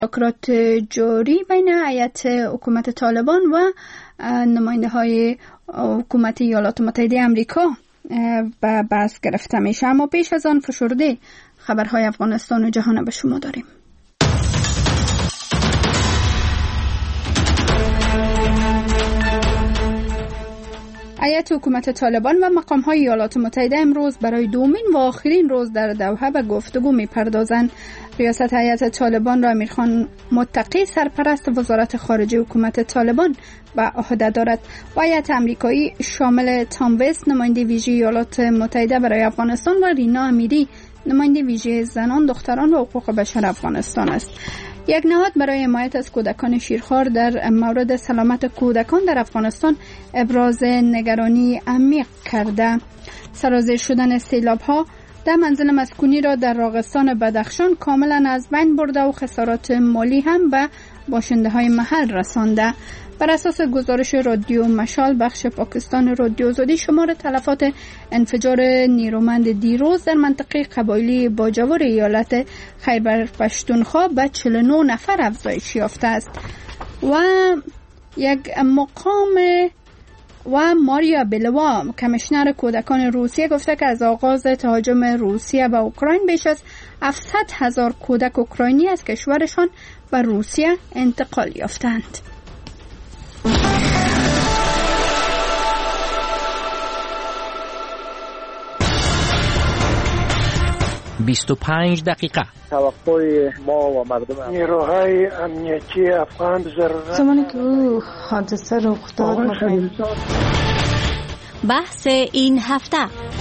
مذاکرات جاری بین هیئت حکومت طالبان و نماینده های حکومت ایالات متحده آمریکا به بحث گرفته میشه. اما پیش از آن فشرده خبرهای افغانستان و جهان به شما داریم. هیئت حکومت طالبان و مقام‌های ایالات متحده امروز برای دومین و آخرین روز در دوحه به گفتگو می‌پردازند. ریاست هیئت طالبان را امیرخان متقی سرپرست وزارت خارجه حکومت طالبان به عهده دارد و هیئت آمریکایی شامل تام وست نماینده ویژه ایالات متحده برای افغانستان و رینا امیری نماینده ویژه زنان، دختران و حقوق بشر افغانستان است. یک نهاد برای حمایت از کودکان شیرخوار در مورد سلامت کودکان در افغانستان ابراز نگرانی عمیق کرده. سرازیر شدن سیلاب‌ها در منزل مسکونی را در راغستان بدخشان کاملا از بین برده و خسارات مالی هم به باشنده‌های محل رسانده. بر اساس گزارش رادیو مشال بخش پاکستان رادیو آزادی، شمار تلفات انفجار نیرومند دیروز در منطقه قبایلی باجوور ایالت خیبر پشتونخوا به 49 نفر افزایش یافته است. و یک مقام و ماریا بلوا کمیشنر کودکان روسیه گفته که از آغاز تهاجم روسیه به اوکراین بیش از 700,000 کودک اوکراینی از کشورشان به روسیه انتقال یافتند. 25 دقیقه. توقع ما و مردم نیروهای امنیتی افغان ضرورت زمانی که او حادثه رخ داد بحث این هفته.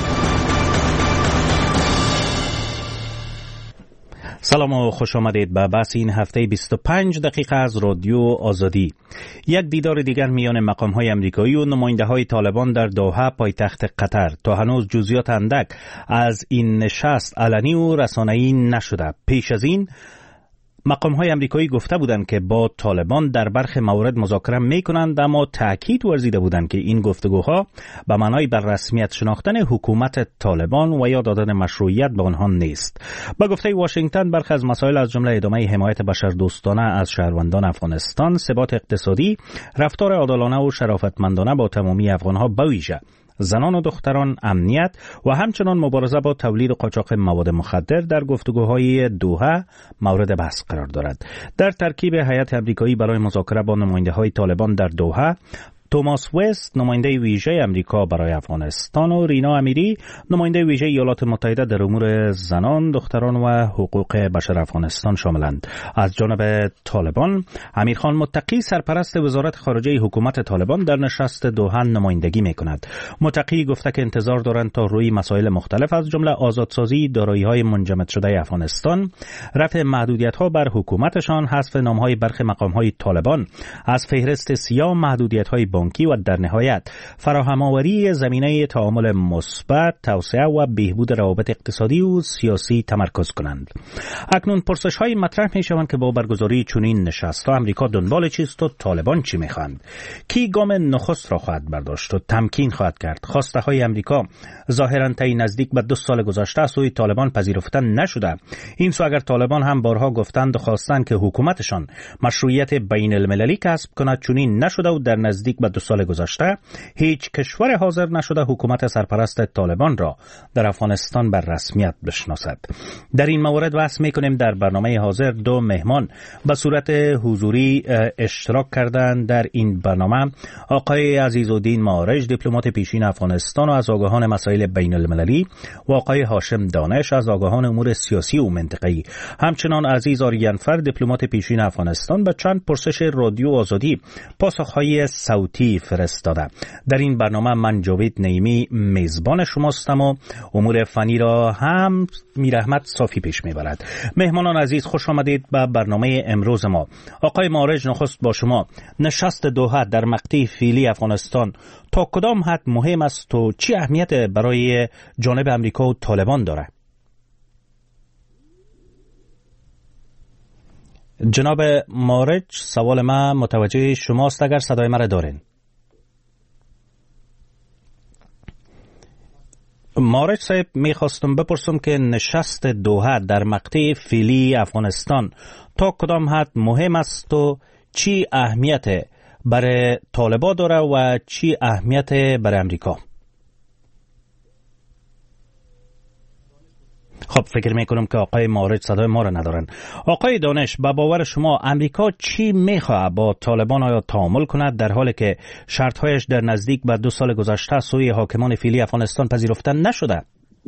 سلام و خوش آمدید به بحث این هفته 25 دقیقه از رادیو آزادی. یک دیدار دیگر میان مقام‌های آمریکایی و نماینده‌های طالبان در دوحه پایتخت قطر. تا هنوز جزئیات اندک از این نشست علنی و رسانه‌ای نشده. پیش از این مقام‌های آمریکایی گفته بودند که با طالبان در برخی موارد مذاکره می‌کنند، اما تأکید ورزیده بودند که این گفتگوها به معنای بر رسمیت شناختن حکومت طالبان و یا دادن مشروعیت به آنها نیست. با گفته واشنگتن برخی از مسائل از جمله ادامه حمایت بشردوستانه از شهروندان افغانستان، ثبات اقتصادی، رفتار عادلانه و شرافتمندانه با تمامی افغان‌ها به ویژه زنان و دختران، امنیت و همچنان مبارزه با تولید و قاچاق مواد مخدر در گفتگوهای دوحه مورد بحث قرار دارد. در ترکیب هیئت آمریکایی برای مذاکره با نماینده‌های طالبان در دوحه، توماس وست نماینده ویژه امریکا برای افغانستان و رینا امیری نماینده ویژه ایالات متحده در امور زنان، دختران و حقوق بشر افغانستان شاملند. از جانب طالبان، امیرخان متقی سرپرست وزارت خارجه حکومت طالبان در نشست دوحه نمایندگی می‌کند. متقی گفته که انتظار دارند تا روی مسائل مختلف از جمله آزادسازی دارایی‌های منجمد شده افغانستان، رفع محدودیت‌ها بر حکومتشان، حذف نام‌های برخی مقام‌های طالبان از فهرست سیاه محدودیت‌های بانکی و در نهایت فراهم‌آوری زمینه تعامل مثبت، توسعه و بهبود روابط اقتصادی و سیاسی تمرکز کنند. اکنون پرسش‌های مطرح می‌شوند که با برگزاری چنین نشست‌ها آمریکا دنبال چیست و طالبان چی می‌خواهند؟ کی گام نخست را خواهد برداشت و تمکین خواهد کرد؟ خواسته‌های آمریکا ظاهراً طی نزدیک به 2 سال گذشته از سوی طالبان پذیرفته نشده. این سو اگر طالبان هم بارها گفتند و خواستند که حکومتشان مشروعیت بین‌المللی کسب کند، چنین نشده و در نزدیک به 2 سال گذشته هیچ کشور حاضر نشده حکومت سرپرست طالبان را در افغانستان بر رسمیت بشناسد. در این مورد بحث می‌کنیم. در برنامه حاضر 2 مهمان به صورت حضوری اشتراک کردند. در این برنامه آقای عزیزالدین معارج دیپلمات پیشین افغانستان و از آگاهان مسائل بین‌المللی و آقای هاشم دانش از آگاهان امور سیاسی و منطقه‌ای. همچنان عزیز آریانفر دیپلمات پیشین افغانستان به چند پرسش رادیو آزادی پاسخ‌های صوتی فرستاده. در این برنامه من جاوید نعیمی میزبان شماستم و امور فنی را هم میرحمت صافی پیش میبرد. مهمانان عزیز خوش آمدید به برنامه امروز ما. آقای معارج، نخست با شما، نشست دوحه در مقطع فعلی افغانستان تا کدام حد مهم است و چه اهمیت برای جانب امریکا و طالبان داره؟ جناب معارج، سوال من متوجه شماست اگر صدای مرا دارین؟ مارج صاحب میخواستم بپرسم که نشست دوحه در مقطع فعلی افغانستان تا کدام حد مهم است و چی اهمیت برای طالبان داره و چی اهمیت برای امریکا؟ خب فکر میکنم که آقای مارج صدای ما را ندارن. آقای دانش، به باور شما امریکا چی میخواه با طالبان آیا تعامل کند در حالی که شرطهایش در نزدیک به 2 سال گذشته سوی حاکمان فعلی افغانستان پذیرفته نشده؟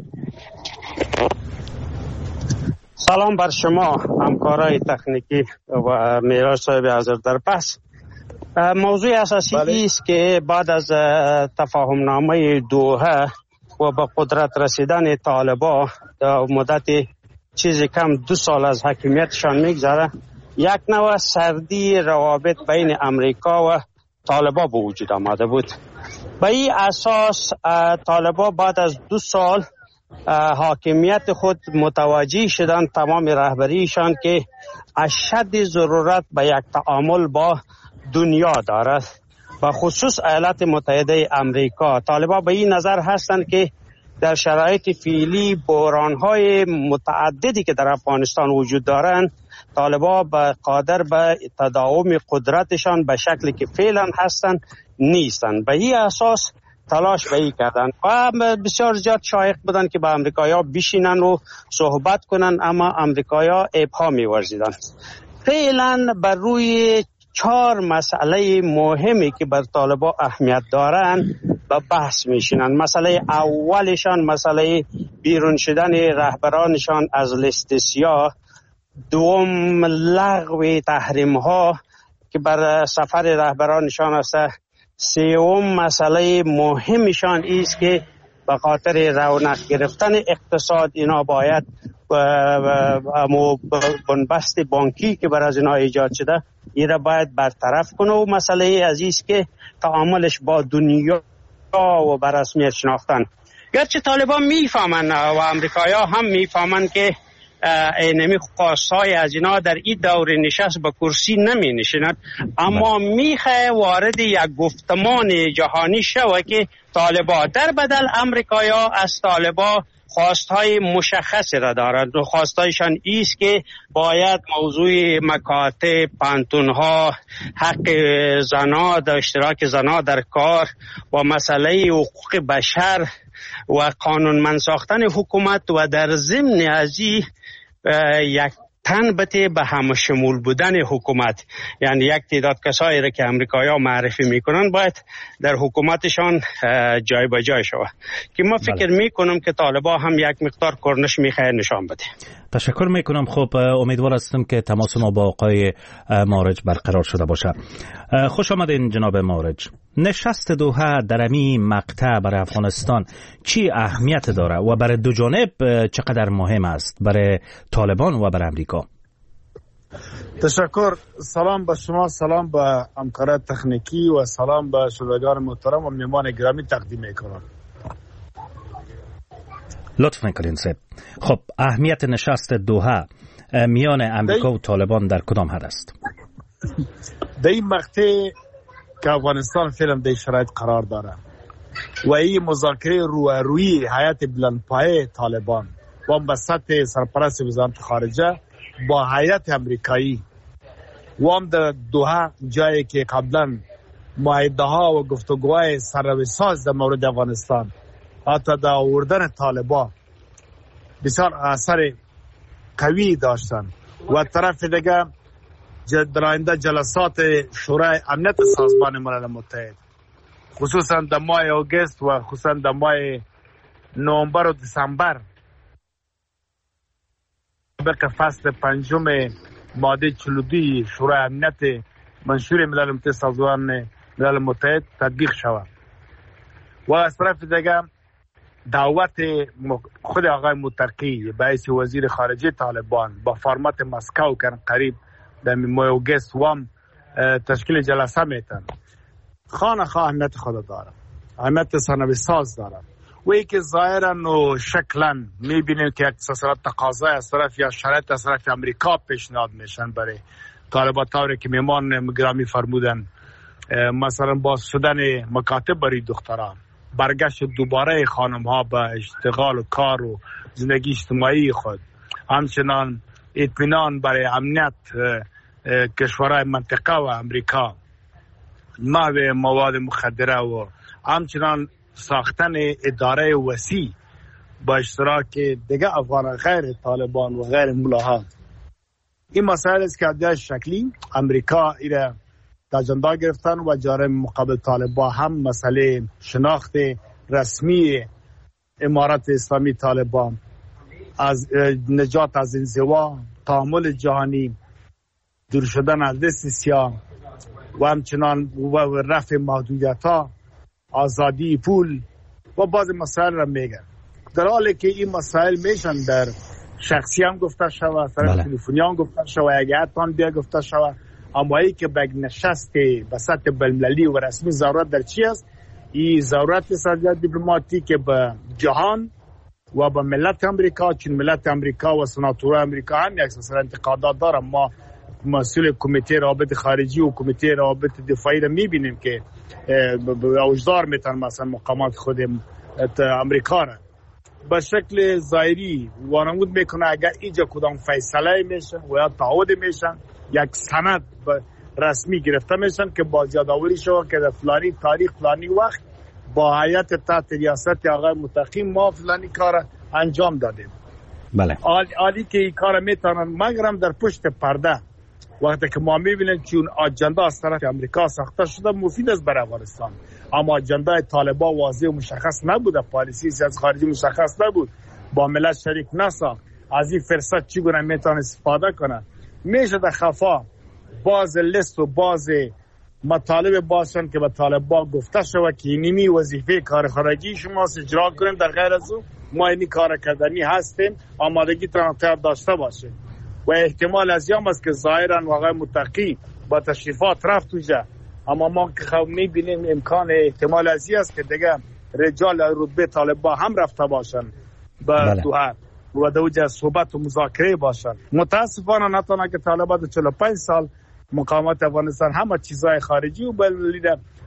سلام بر شما همکارای تکنیکی و میراج صاحب حاضر در بحث. موضوع اساسی است که بعد از تفاهم نامه دوحه و به قدرت رسیدن طالبان در مدت چیزی کم 2 سال از حاکمیتشان میگذره، یک نوع سردی روابط بین امریکا و طالبان به وجود آمده بود. به این اساس طالبان بعد از 2 سال حاکمیت خود متوجه شدن، تمام رهبریشان، که اشد ضرورت به یک تعامل با دنیا دارد، و خصوص ایالات متحده امریکا. طالبان به این نظر هستند که در شرایط فعلی بحران‌های متعددی که در افغانستان وجود دارند، طالبان قادر به تداوم قدرتشان به شکلی که فعلا هستند نیستند. به این اساس تلاش به این کردن و بسیار زیاد شایق بودن که با امریکایی‌ها بشینن و صحبت کنن، اما امریکایی‌ها ابهام می‌ورزیدن. فعلا بر روی 4 مسئله مهمی که بر طالبان اهمیت دارند و بحث میشینن. مسئله اولشان مسئله بیرون شدن رهبرانشان از لیست سیاه، دوم لغو تحریم ها که بر سفر رهبرانشان است، سوم مسئله مهمشان است که به خاطر رونق گرفتن اقتصاد اینا باید بنبست بانکی که بر از اینا ایجاد شده این را باید برطرف کنه، و مسئله عزیز که تعاملش با دنیا و بر رسمیت شناختن. گرچه طالبان میفهمن و امریکایی‌ها هم میفهمن که اینمی خواستای از اینا در این دور نشست به کرسی نمی نشیند، اما میخواه وارد یک گفتمان جهانی شود که طالبان در بدل امریکایی‌ها از طالبان خواستهای مشخصی را دارند. و خواستایشان ایست که باید موضوع مکاتب، پانتونها، حق زنا در اشتراک زنا در کار و مسئله حقوق بشر و قانونمند ساختن حکومت و در ضمن از یک تنبته به همه شمول بودن حکومت، یعنی یک تعداد کسایی را که امریکایی‌ها معرفی میکنن باید در حکومتشان جای به جای شود، که ما فکر میکنم که طالبان هم یک مقدار کرنش میخواه نشان بده. تشکر میکنم. خب امیدوار هستم که تماس ما با آقای مارج برقرار شده باشه. خوش آمدین جناب مارج. نشست دوحه در امی مقطع برای افغانستان چی اهمیت داره و برای دو جانب چقدر مهم است، برای طالبان و برای امریکا؟ تشکر. سلام به شما، سلام به همکاران تکنیکی و سلام به شنوندگان محترم و مهمان گرامی تقدیم میکنم. لطف میکنین سید. خب اهمیت نشست دوحه میان امریکا و طالبان در کدام حد است؟ در این مقطع که افغانستان فعلا در شرایط قرار داره و این مذاکره روی هیئت بلندپایه طالبان و به سطح سرپرست وزارت خارجه با هیئت امریکایی و هم در دوحه جایی که قبلا معاهده ها و گفتگوهای سررویساز در مورد افغانستان حتی در آوردن طالبان بسیار اثر قوی داشتن، و طرف دیگه در آینده جلسات شورای امنیت سازمان ملل متحد خصوصا در ماه آگوست و خصوصا در ماه نوامبر و دسامبر به فصل 5 ماده 42 شورای امنیت منشور ملل متحد سازمان ملل متحد تطبیق شود، و از طرف دیگه دعوت خود آقای متقی به حیث وزیر خارجه طالبان با فرمت مسکو که قریب در ماه آگوست و تشکیل جلسه میتن خانه اهمیت خود داره، اهمیت ثانوی ساز داره، و ای که ظاهرا و شکلا میبینیم که اقتصاد تقاضای از طرف یا شرایط از طرف امریکا پیشنهاد میشن برای طالبان، طوری که میمان گرامی فرمودن مثلا باز شدن مکاتب برای دختران برگشت دوباره خانم ها به اشتغال و کار و زندگی اجتماعی خود، همچنان اطمینان برای امنیت کشورهای منطقه و امریکا، محو مواد مخدره و همچنان ساختن اداره وسیع با اشتراک دیگه افغان غیر طالبان و غیر ملاها. این مسائل است که در شکلی امریکا ایره اجندا گرفتن و جانب مقابل طالبان هم مسئله شناخت رسمی امارت اسلامی طالبان، از نجات از انزوا، تعامل جهانی، دور شدن از دست سیاه و همچنان رفع محدودیت‌ها، آزادی پول و بعض مسائل را میگن. در حالی که این مسائل میشن در شخصی هم گفته شود، سر تلفنی هم گفته شود، اگه حتما بیا گفته شود، اما ای که به نشست به سطح بین‌المللی و رسمی ضرورت در چی است؟ این ضرورت سیاست دیپلماتیک به جهان و به ملت امریکا، چون ملت امریکا و سناتور امریکا هم یک سلسله انتقادات داره. ما مسئول کمیته روابط خارجی و کمیته روابط دفاعی را میبینیم که اوجدار میتن مثلا مقامات خود امریکا را به شکل ظاهری وانمود میکنه. اگر اینجا کدام فیصله میشن و یا تعهد میشن، یک سند رسمی گرفته میشن که باز یادآوری شود که در فلانی تاریخ فلانی وقت با هیئت تحت ریاست آقای متقی ما فلانی کار انجام دادیم. بله. عالی که این کار میتونن، مگرم در پشت پرده وقتی که ما میبینیم چون اجندا از طرف امریکا ساخته شده مفید است برای افغانستان، اما اجندای طالبان واضح و مشخص نبود، پالیسی سیاست خارجی مشخص نبود، با ملت شریک نساخت. از این فرصت چگونه میتونه استفاده کنه؟ میشه در خفا باز لیست و باز مطالب باشن که به طالبان گفته شود که اینمی وظیفه کار خارجی شما اجرا کنیم، در غیر از او ما اینی کار کردنی هستیم، آمادگی تر داشته باشه. و احتمال از یام است که ظاهرا واقعا متقی با تشریفات رفت اونجا، اما ما که میبینیم امکان احتمال از این است که دیگه رجال رتبه طالبان هم رفته باشن به دوحه و دوجه صحبت و مذاکره باشن. متاسفانه نتونه که طالبان 45 سال مقامات افغانستان همه چیزای خارجی و بلید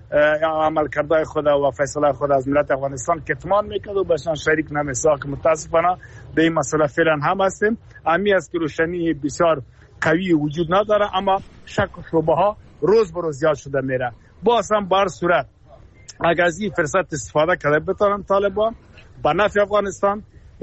عمل کرده خود و فیصله خود از ملت افغانستان کتمان میکرد و بهشان شریک نمیساخت. متاسفانه به این مسئله فعلا هم هستیم. امی است که روشنی بسیار قوی وجود نداره، اما شک و شبهه ها روز به روز زیاد شده میره. باز هم بر صورت اگر از این فرصت استفاده کرده بتونن طالبان به نفع افغانستان،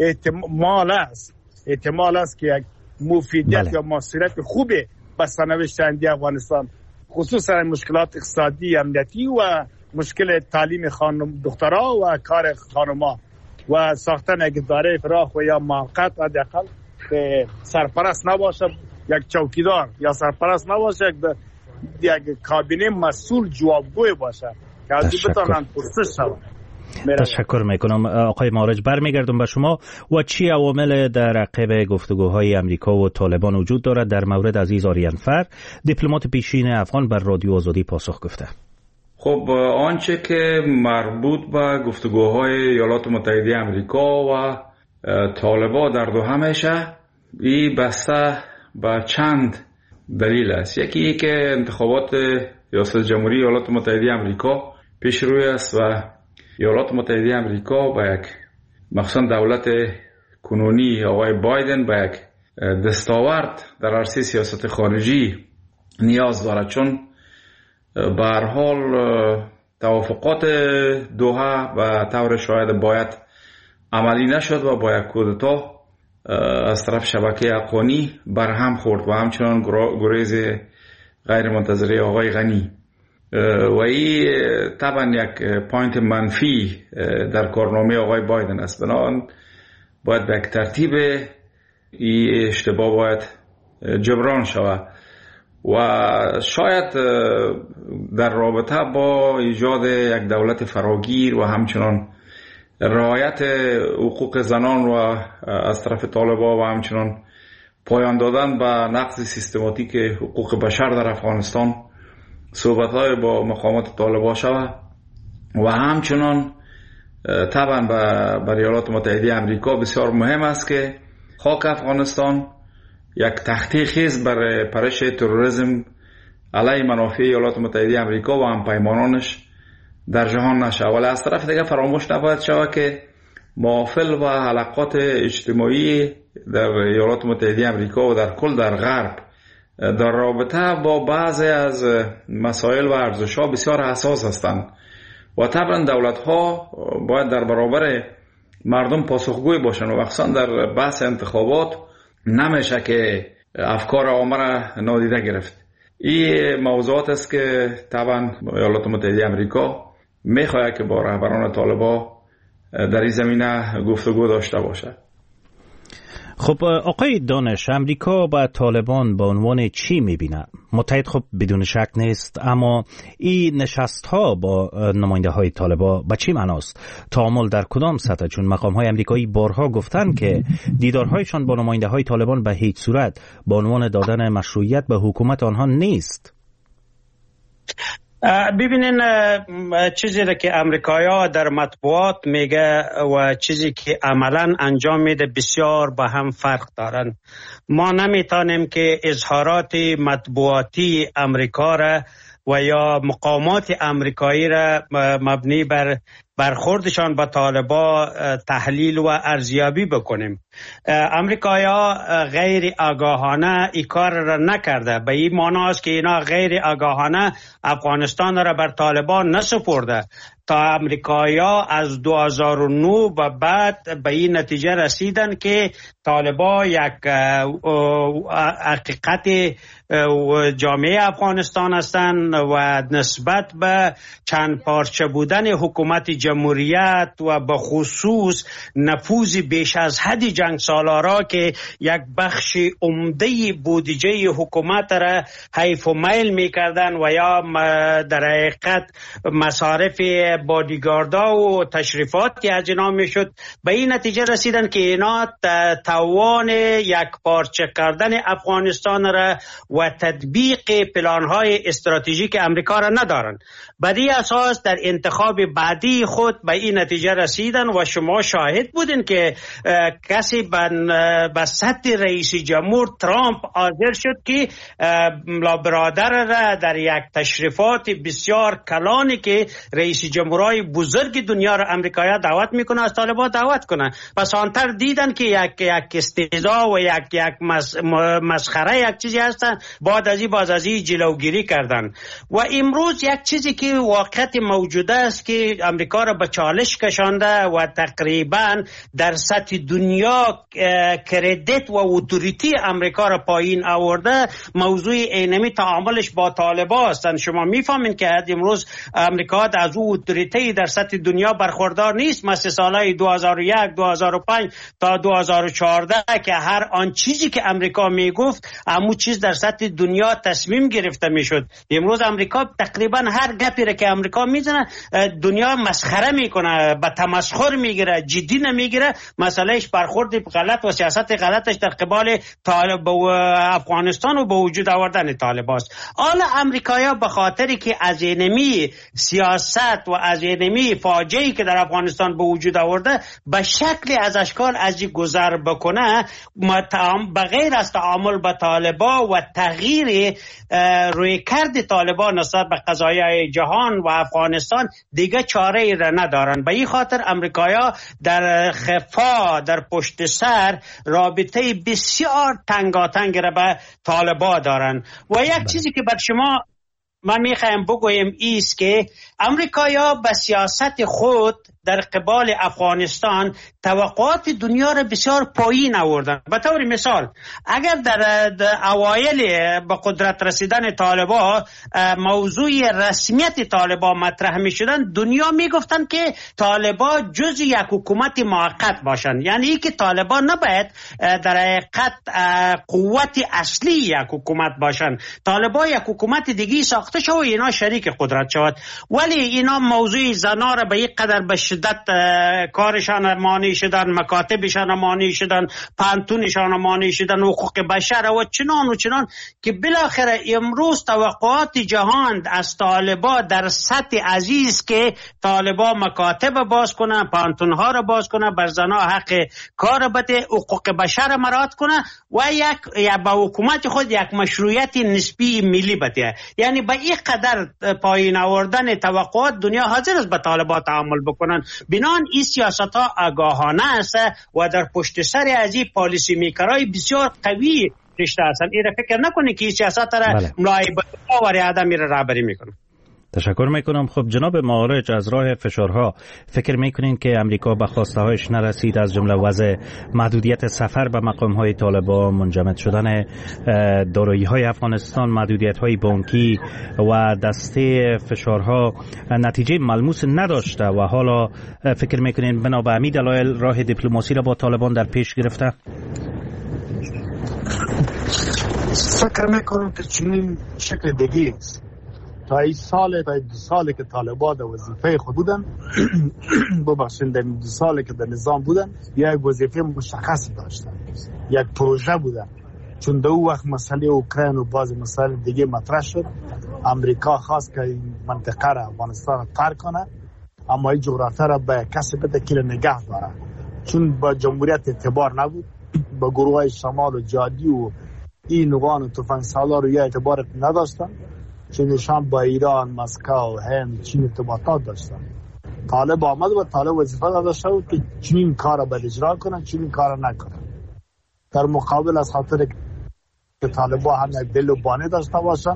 احتمال است که یک مفیدیت یا مؤثریت خوبه به سرنوشت آینده افغانستان، خصوصا مشکلات اقتصادی، امنیتی و مشکل تعلیم خانم دخترها و کار خانم‌ها و ساختن یک اداره فراخ و یا موقت حداقل که سرپرست نباشه یک چوکیدار، یا سرپرست نباشه یک کابینه مسئول جوابگوی باشه که از بتونن پرسش شود. تشکر میکنم آقای معارج. برمیگردم به شما. و چی عوامل در عقب گفتگوهای امریکا و طالبان وجود دارد؟ در مورد عزیز آریانفر، دیپلمات پیشین افغان، بر رادیو آزادی پاسخ گفته. خب آنچه که مربوط به گفتگوهای ایالات متحده امریکا و طالبان در دوحه میشه، این بسته به چند دلیل است. یکی که انتخابات ریاست جمهوری ایالات متحده امریکا پیش روی است و ایالات متحده امریکا با یک مخصوصا دولت کنونی آقای بایدن با یک دستاورد در عرصه سیاست خارجی نیاز دارد، چون به هر حال توافقات دوحه و طور شاید باید عملی نشد و با یک کودتا از طرف شبکه افغانی برهم خورد و همچنان گریز غیر منتظره آقای غنی و این طبعا یک پوینت منفی در کارنامه آقای بایدن است. بنابراین باید به یک ترتیب این اشتباه باید جبران شود و شاید در رابطه با ایجاد یک دولت فراگیر و همچنان رعایت حقوق زنان و از طرف طالبان و همچنان پایان دادن به نقض سیستماتیک حقوق بشر در افغانستان صحبت‌های با مقامات طالبان شود و همچنان طبعا برای ایالات متحده امریکا بسیار مهم است که خاک افغانستان یک تخته خیز برای پرش تروریسم علیه منافع ایالات متحده امریکا و همپیمانانش در جهان نشه. ولی از طرف دیگه فراموش نباید شود که محافل و حلقات اجتماعی در ایالات متحده آمریکا و در کل در غرب در رابطه با بعضی از مسائل و ارزش‌ها بسیار حساس هستند و طبعا دولت‌ها باید در برابر مردم پاسخگوی باشند و خصوصا در بحث انتخابات نمیشه که افکار عامه را نادیده گرفت. این موضوعات است که طبعا ایالات متحده آمریکا میخواهد که با رهبران طالبان در این زمینه گفتگو داشته باشد. خب آقای دانش، امریکا با طالبان به عنوان چی میبینه؟ متحد خب بدون شک نیست، اما این نشست ها با نماینده های طالبان به چی معناست؟ تعامل در کدام سطح؟ چون مقام های امریکایی بارها گفتن که دیدارهایشان با نماینده های طالبان به هیچ صورت به عنوان دادن مشروعیت به حکومت آنها نیست. ببینین چیزی را که امریکایی‌ها در مطبوعات میگه و چیزی که عملا انجام میده بسیار با هم فرق دارن. ما نمیتونیم که اظهارات مطبوعاتی امریکا را و یا مقامات امریکایی را مبنی بر برخوردشان با طالبان تحلیل و ارزیابی بکنیم. امریکایی‌ها غیر آگاهانه این کار را نکرده. به این معنی است که اینا غیر آگاهانه افغانستان را بر طالبان نسپرده. تا امریکایی‌ها از 2009 و بعد به این نتیجه رسیدن که طالبان یک حقیقت جامعه افغانستان هستند و نسبت به چند پارچه بودن حکومت جمهوریت و به خصوص نفوذ بیش از حد جنگ سالارا که یک بخش عمده بودجه حکومت را حیف و میل میکردن و یا در حقیقت مصارف بادیگاردا و تشریفات که از اینا میشد، به این نتیجه رسیدن که اینا توان یک پارچه کردن افغانستان را و تطبیق پلانهای استراتژیک امریکا را ندارن. بدی اساس در انتخاب بعدی خود به این نتیجه رسیدن و شما شاهد بودین که کسی به سطح رئیس جمهور ترامپ حاضر شد که برادر را در یک تشریفات بسیار کلانی که رئیس جمهورهای بزرگ دنیا را امریکایی‌ها دعوت میکنه از طالبان دعوت کنه. پس آنتر دیدن که یک استهزاء و یک مسخره یک چیزی هستن، بعد از این جلوگیری کردن. و امروز یک چیزی که واقعیت موجوده است که امریکا را به چالش کشانده و تقریبا در سطح دنیا کردیت و اتوریتی امریکا را پایین آورده، موضوع اینمی تعاملش با طالبان هستند. شما میفهمین که امروز امریکا از او اتوریتی در سطح دنیا برخوردار نیست، مثل سالهای 2001 2005 تا 2014 که هر آن چیزی که امریکا میگفت همون چیز در سطح دنیا تصمیم گرفته میشد. امروز امریکا تقریبا هر گپی را که امریکا میزنه دنیا مسخره میکنه، به تمسخر میگیره، جدی نمیگیره. مسئلهش برخورد غلط و سیاست غلطش در قبال طالب و افغانستان و به وجود آوردن طالبان است. حالا امریکایی‌ها به خاطری که از اینمی سیاست و از اینمی فاجعه‌ای که در افغانستان به وجود آورده به شکلی از اشکال از گذر بکنه، به غیر از تعامل با طالبان و تغییر رویکرد طالبان نسبت به قضایای جهان و افغانستان دیگه چاره ای را ندارن. به این خاطر امریکایی‌ها در خفا در پشت سر رابطه بسیار تنگاتنگ را به طالبان دارن. و یک چیزی که بر شما من میخوایم بگویم ایست که امریکایی‌ها به سیاست خود در قبال افغانستان توقعات دنیا را بسیار پایین آوردن. به طور مثال اگر در اوایل به قدرت رسیدن طالبان موضوع رسمیت طالبان مطرح می شدن، دنیا می گفتن که طالبان جز یک حکومت موقت باشن، یعنی که طالبان نباید در حقیقت قوت اصلی یک حکومت باشن، طالبان یک حکومت دیگه ساخته شد و اینا شریک قدرت شود. ولی اینا موضوع زنا را به یک قدر به شدت کارشان مانع شدن، مکاتبشان مانع شدن، پانتونشان مانع شدن، حقوق بشر و چنان که بالاخره امروز توقعات جهان از طالبا در سطح عزیز که طالبا مکاتب باز کنه، پانتونها را باز کنه، بر زنها حق کار بده، حقوق بشر مراعات کنه و یا با حکومت خود یک مشروعیت نسبی ملی بده. یعنی به این قدر پایین آوردن توقعات دنیا حاضر است به طالبان تعامل بکنن. بنان این سیاست ها آگاهانه است و در پشت سر از این پالیسی میکرای بسیار قوی رشته هستند. این فکر نکنید که این سیاست را ملاحظه و رعایت میره رهبری میکنه. تشکر میکنم. خب جناب معارج، از راه فشارها فکر میکنین که امریکا به خواسته هایش نرسید، از جمله وضع محدودیت سفر به مقام های طالبان، منجمد شدن دارایی های افغانستان، محدودیت های بانکی و دسته فشارها نتیجه ملموس نداشته و حالا فکر میکنین بنا به همین دلایل راه دیپلماسی را با طالبان در پیش گرفته؟ فکر میکنم که چنین شکل دیگه است. تا این دو ساله که طالبان در وظیفه خود بودن ببخشید در 2 ساله که در نظام بودن یک وظیفه مشخص داشتن، یک پروژه بودن. چون در اون وقت مسئله اوکراین و بعض مسائل دیگه مطرح شد، امریکا خواست که این منطقه را، افغانستان را ترک کنه، اما این جغرافیا را به کسی بده که نگه داره. چون با جمهوریت اعتبار نبود، با گروه های شمال و جادی و این نوان و تفنگسالار رو یه اعتبار نداشتن، چونشان با ایران، مسکو، هند، چین ارتباطات داشتن. طالب آمد و طالب وظیفه داشته بود که چنین کار را باید اجرا کنن، چنین کار را نکنن. در مقابل از خاطر که طالبان هم یک دل و بانه داشته باشن،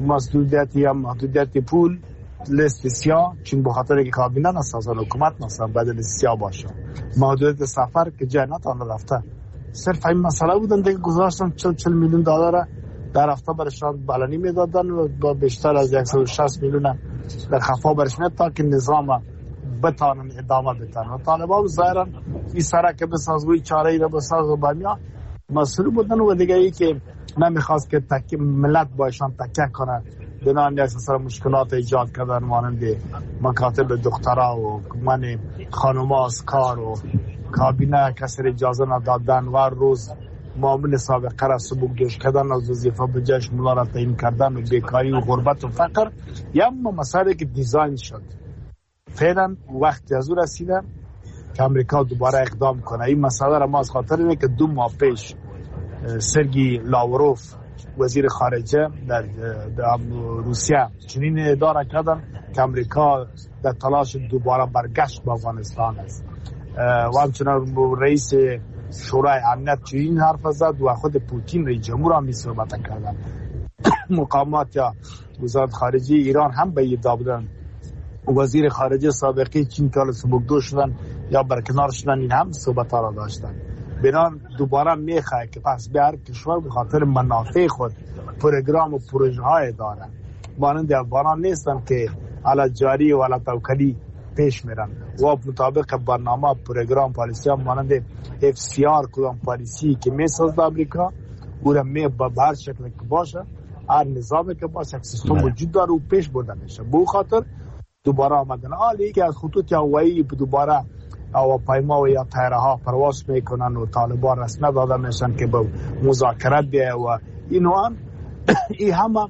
محدودیت پول، لیست سیاه، چون به خاطر که کابینه نسازن، حکومت نسازن، باید لیست سیاه باشن. محدودیت سفر که جای نتانه رفته. صرف این مسئله بودن دیگه گذاشتن 40 میلیون دلار در هفته برشان بلانی میدادن و با بیشتر از 160 میلیون در خفا برشان تا که نظام بتانن ادامه بدن. و طالبان ظاهرا این سرک بساز و چاره ای را بساز و بامیا مسئول بودن و دیگه ای که نمیخواست که ملت بایشان تکیه کنه، بنان یک سر مشکلات ایجاد کردن مانند مکاتب دخترها و من خانوما از کار و کابینه کسی اجازه ندادن و روز معامل سابقه را سبک جوش کردن، از وظیفه به جایش ملا را تعیین کردن و بیکاری و غربت و فقر. یا مسئله که دیزاین شد فعلا وقتی از او رسیدن که امریکا دوباره اقدام کنه. این مسئله را ما از خاطر اینه که 2 ماه پیش سرگی لاوروف وزیر خارجه در روسیه چنین اداره کردن که امریکا در تلاش دوباره برگشت به افغانستان است و همچنان رئیس شورای امنیت چنین حرف زد و خود پوتین رئیس جمهور هم صحبت کردن. مقامات یا وزارت خارجه ایران هم به ادعا بودن، وزیر خارجه سابقی چین که سبکدو شدن یا برکنار شدن، این هم صحبت ها را داشتن. بنان دوباره میخواه که پس به هر کشور به خاطر منافع خود پروگرام و پروژه های دارن، مانند افغانان نیستن که علی جاری و علی توکلی پیش میرن و مطابق برنامه پروگرام پالیسی ها مانند FCR کدام پالیسی که میسازد امریکا او را می به هر شکل که باشه، هر نظامی که باشه، یک سیستم وجود داره و پیش برده میشه. به خاطر دوباره آمدن حالی که از خطوط هوایی دوباره هواپیما و یا طیاره ها پرواز میکنن و طالبان رسمیت داده میشن که به مذاکرات بیه و اینو هم این همه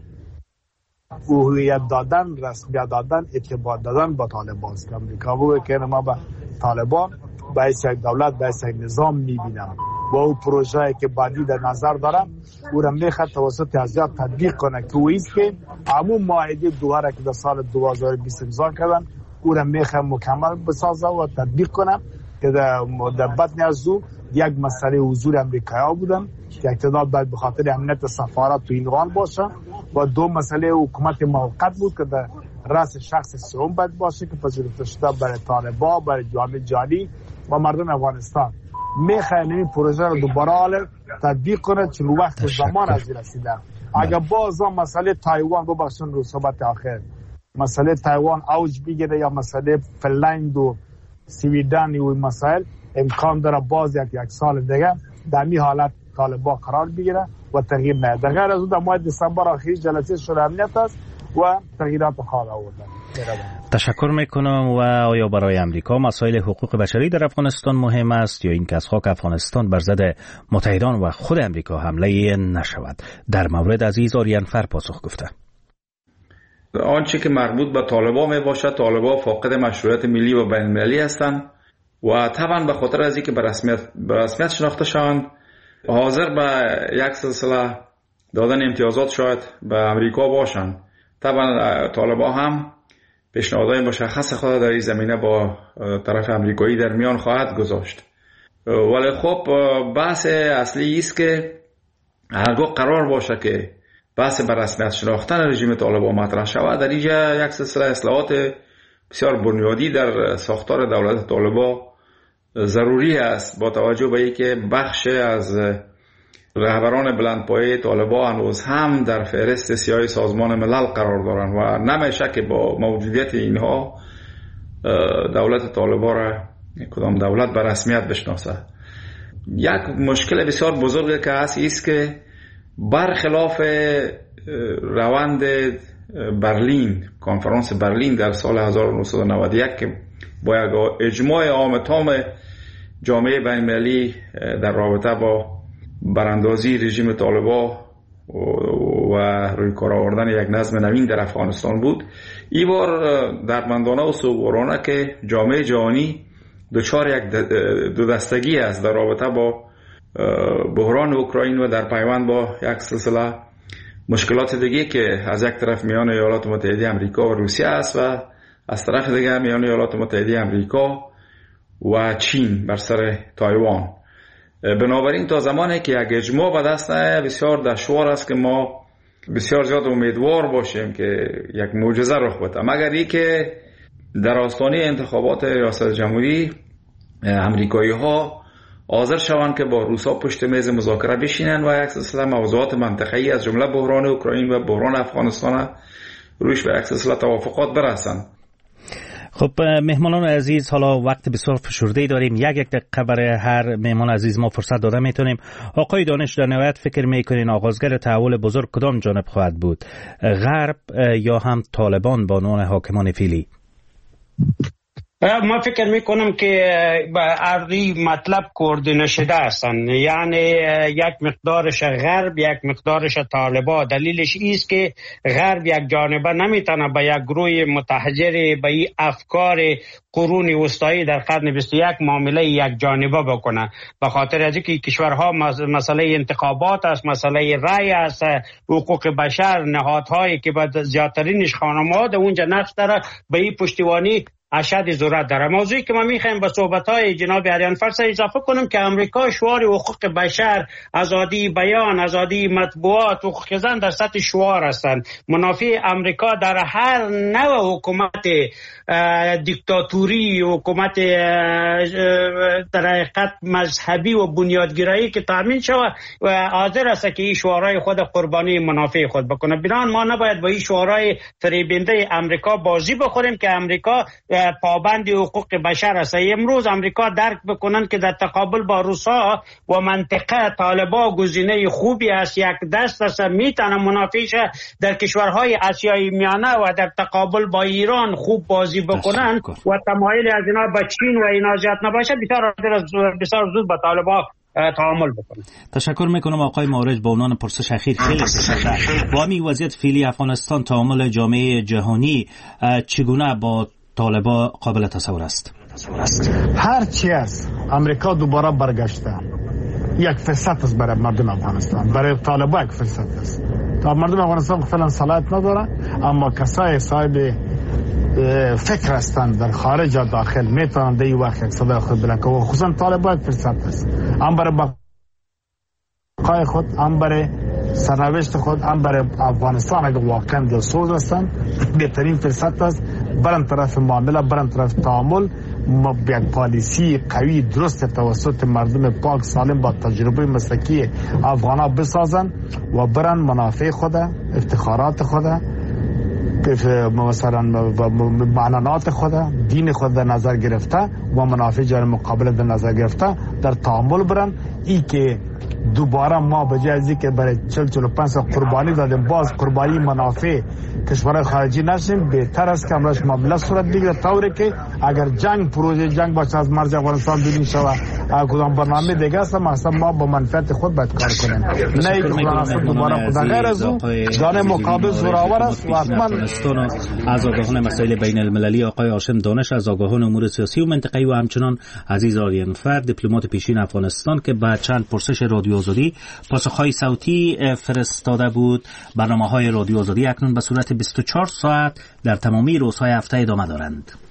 هویت دادن، رسمیت دادن، اعتبار دادن با طالبان است. امریکا بوده که ما به طالبان باعث یک دولت، باعث یک نظام میبینم با او پروژه‌ای که بعدی در نظر دارم او را میخواد توسط حزب تطبیق کنه که اویست که همون معاهده دوباره که در سال 2020 امضا کردن او را میخواد مکمل بسازه و تطبیق کنه که در بطن از او یک مسئله حضور امریکایی بودن که اقتدار باید به خاطر امنیت سفارت تو اینوان باشه و 2 مسئله حکومت موقت بود که در رأس شخص سوم باید باشه که پذیرفته شده برای طالبان، برای جامعه جهانی و مردم افغانستان. میخواین این پروژه رو دوباره تطبیق کنه چون وقت زمان از رسیده. اگر باز مسئله تایوان ببخشن رو صحبت آخر مسئله تایوان اوج بگیره یا مسئله فنلند و سویدن و مسائل امکان داره باز یک سال دیگه در این حالت طالبان قرار بگیره و تغییر نده. در غیر از اون در ماه دسامبر آخری جلسه شورای امنیت است و تغییرات خواهد آوردن. تشکر میکنم. و آیا برای امریکا مسائل حقوق بشری در افغانستان مهم است یا اینکه از خاک افغانستان بر ضد متحدان و خود امریکا حمله نشود؟ در مورد عزیز آریانفر پاسخ گفته. آنچه که مربوط به طالبان می باشد، طالبان فاقد مشروعیت ملی و بین المللی هستند و طبعا به خاطر از اینکه به رسمیت شناخته شوند حاضر به یک سلسله دادن امتیازات شاید به امریکا باشند. طبعا طالبان هم پیشنهادهای مشخص خود در این زمینه با طرف امریکایی در میان خواهد گذاشت. ولی خب بحث اصلی است که هرگاه قرار باشه که بحث بر رسمیت شناختن رژیم طالبان مطرح شود، در اینجا یک سلسله اصلاحات بسیار بنیادی در ساختار دولت طالبان ضروری است، با توجه به اینکه بخش از رهبران بلندپایه طالبان هنوز هم در فهرست سیاه سازمان ملل قرار دارند و نمیشه که با موجودیت اینها دولت طالبان را کدام دولت به رسمیت بشناسه. یک مشکل بسیار بزرگ که هست است که برخلاف روند برلین، کنفرانس برلین در سال 1991 که با یک اجماع عام تام جامعه بین المللی در رابطه با براندازی رژیم طالبان و روی کار آوردن یک نظم نوین در افغانستان بود، این بار دردمندانه و سوگوارانه که جامعه جهانی دچار یک دو دستگی است در رابطه با بحران اوکراین و در پیوند با یک سلسله مشکلات دیگه که از یک طرف میان ایالات متحده آمریکا و روسیه است و از طرف دیگه میان ایالات متحده آمریکا و چین بر سر تایوان. بنابراین تا زمانی که یک اجماع به دست نیاید بسیار دشوار است که ما بسیار زیاد امیدوار باشیم که یک معجزه رخ بده، مگر اینکه در آستانه انتخابات ریاست جمهوری امریکایی ها حاضر شوند که با روسا پشت میز مذاکره بشینن و یک سلسله موضوعات منطقه‌ای از جمله بحران اوکراین و بحران افغانستان روش به یک سلسله توافقات برسند. خب مهمانان عزیز، حالا وقت بسیار فشرده داریم، یک دقیقه برای هر مهمان عزیز ما فرصت داده میتونیم. آقای دانش، در نهایت فکر میکنین آغازگر تحول بزرگ کدام جانب خواهد بود، غرب یا هم طالبان با عنوان حاکمان فعلی؟ ما فکر میکنم که ارضی مطلب کوردینه شده هستند، یعنی یک مقدارش غرب یک مقدارش طالبان. دلیلش ایست که غرب یک جانبه نمیتونه به یک گروه متحجر به این افکار قرون وسطایی در قرن 21 معامله یک جانبه بکنه، به خاطر از اینکه کشورها مسئله انتخابات است، مسئله رأی است، حقوق بشر، نهادهایی که به زیادترینش خانم‌ها در اونجا نقش داره، به این پشتیبانی اشد ضرورت داره. موضوعی که ما میخوایم به صحبت‌های جناب آریانفر اضافه کنم که امریکا شعار حقوق بشر، آزادی بیان، آزادی مطبوعات، حقوق زن در سطح شعار هستند. منافع امریکا در هر نوع حکومت دیکتاتوری، حکومت در حقیقت مذهبی و بنیادگرایی که تامین شود و حاضر است که این شعارهای خود قربانی منافع خود بکنه. بنابراین ما نباید با این شعارهای فریبنده امریکا بازی بخوریم که امریکا پابند حقوق بشر است. امروز امریکا درک بکنن که در تقابل با روسا و منطقه طالبان گزینه خوبی است، یک دست است، میتونه منافعش در کشورهای آسیای میانه و در تقابل با ایران خوب بازی بکنن و تمایل از اینا به چین و اینا زیاد نباشه، بسیار زود با طالبان تعامل بکنه. تشکر میکنم آقای مارج. با عنوان پرسش اخیر خیلی تشکر. با همین وضعیت فعلی افغانستان تعامل جامعه جهانی چگونه با طالبان قابل تصور است؟ هر چی است امریکا دوباره برگشته یک فرصت است برای مردم افغانستان، برای طالبان یک فرصت است. تا مردم افغانستان فعلا صلاحیت نداره، اما کسای صاحب فکر هستند در خارج و داخل میتونن در این وقت یک صدای خود بلند کنند. خصوصا طالبان یک فرصت است، هم برای بقای خود، هم برای سرنوشت خود، هم برای افغانستان اگر واقعا دلسوز هستند بهترین فرصت است. برن طرف معامله، برن طرف تعامل، یک پالیسی قوی درست توسط مردم پاک سالم با تجربه مسلکی افغانا بسازن و برن منافع خود، افتخارات خود، مثلا معنانات خود، دین خود در نظر گرفته و منافع جای مقابل در نظر گرفته در تعامل برن. ای که دوباره ما به جای از اینکه برای 40-45 سال قربانی دادیم باز قربانی منافع کشورهای خارجی نشیم، بهتر است که امروز معامله صورت بگیره طوری که اگر پروژه جنگ باشه از مرز افغانستان بیرون شود کدام برنامه دیگه است ما با منفعت خود باید کار کنیم، نه اینکه خدا دوباره خدا غیر از اون دانه مقابل زوراور است و حتما از آگاهان مسائل بین المللی آقای هاشم دانش از آگاهان امور سیاسی و منطقه‌ای و همچنان عزیز آریانفر دیپلمات پیشین افغانستان که با چند پرسش رادیو آزادی پاسخهای صوتی فرستاده بود. برنامه‌های رادیو آزادی اکنون به صورت 24 ساعت در تمامی روزهای هفته ادامه دارند.